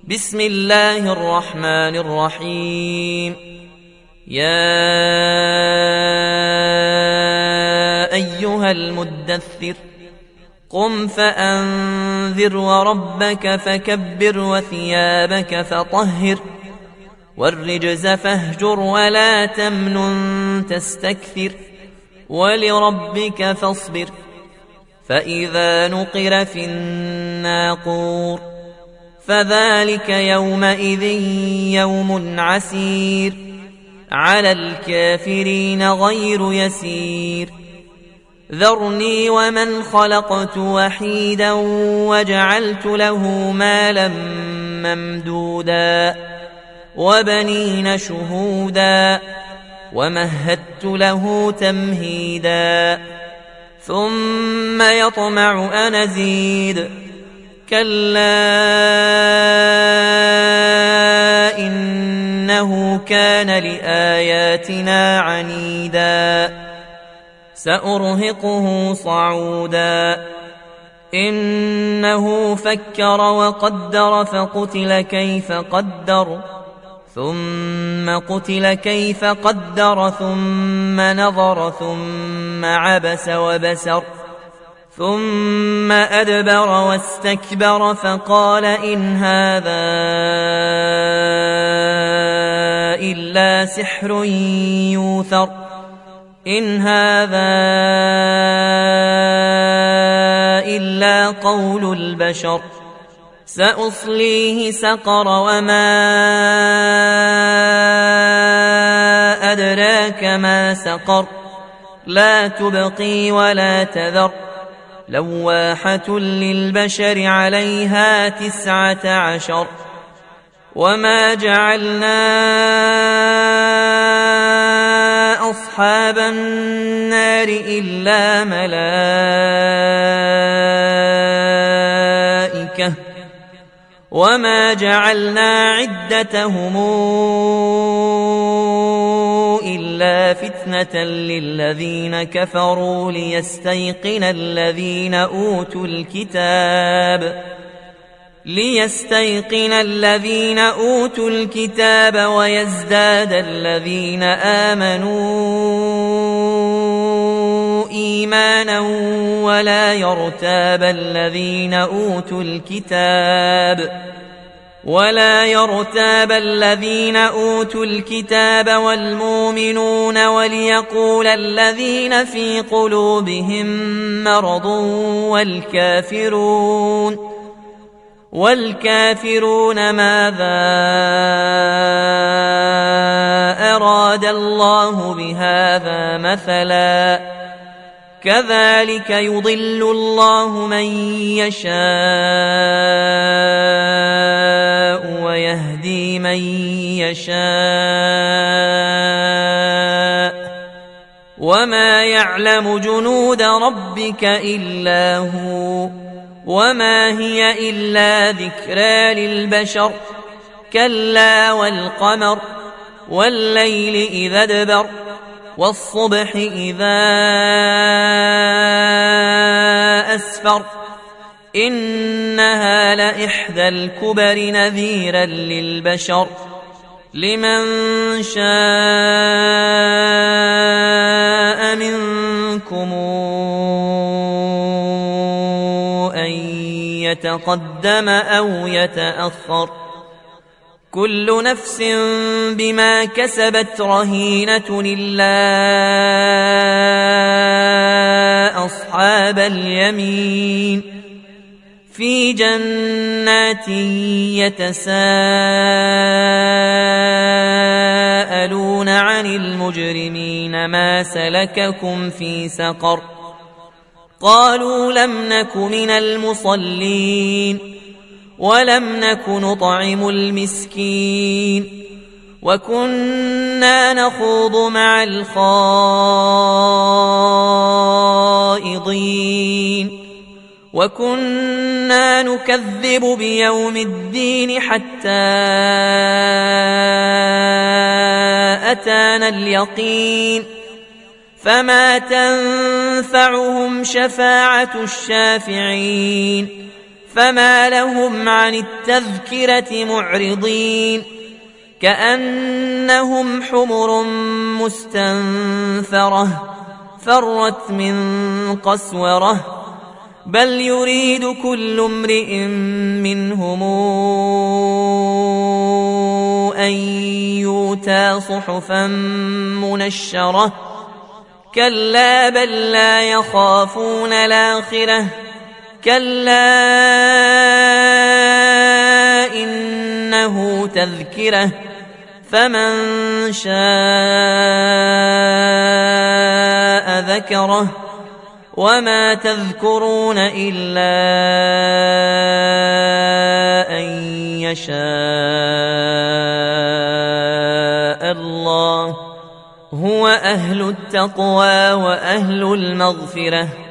بسم الله الرحمن الرحيم. يا أيها المدثر قم فأنذر وربك فكبر وثيابك فطهر والرجز فاهجر ولا تمنن تستكثر ولربك فاصبر فإذا نقر في الناقور فذلك يومئذ يوم عسير على الكافرين غير يسير. ذرني ومن خلقت وحيدا وجعلت له مالا ممدودا وبنين شهودا ومهدت له تمهيدا ثم يطمع أن أزيد كلا إنه كان لآياتنا عنيدا سأرهقه صعودا إنه فكر وقدر فقتل كيف قدر ثم قتل كيف قدر ثم نظر ثم عبس وبسر ثم أدبر واستكبر فقال إن هذا إلا سحر يوثر إن هذا إلا قول البشر سأصليه سقر وما أدراك ما سقر لا تبقي ولا تذر لواحة للبشر عليها 19 وما جعلنا أصحاب النار إلا ملائكة وما جعلنا عدتهم إلا فتنة للذين كفروا ليستيقن الذين أوتوا الكتاب ويزداد الذين آمنوا إيمانا ولا يرتاب الذين أوتوا الكتاب والمؤمنون وليقول الذين في قلوبهم مرض والكافرون ماذا أراد الله بهذا مثلا كذلك يضل الله من يشاء ويهدي من يشاء وما يعلم جنود ربك إلا هو وما هي إلا ذكرى للبشر كلا والقمر والليل إذا ادبر والصبح إذا أسفر إنها لإحدى الكبر نذيرا للبشر لمن شاء منكم أن يتقدم أو يتأخر كل نفس بما كسبت رهينة إلا أصحاب اليمين في جنات يتساءلون عن المجرمين ما سلككم في سقر قالوا لم نك من المصلين ولم نك نطعم المسكين وكنا نخوض مع الخائضين وكنا نكذب بيوم الدين حتى أتانا اليقين فما تنفعهم شفاعة الشافعين فما لهم عن التذكرة معرضين كأنهم حمر مستنفرة فرت من قسورة بل يريد كل امرئ منهم أن يؤتى صحفا منشرة كلا بل لا يخافون الآخرة كلا إنه تذكرة فمن شاء ذكره وما تذكرون إلا أن يشاء الله هو أهل التقوى وأهل المغفرة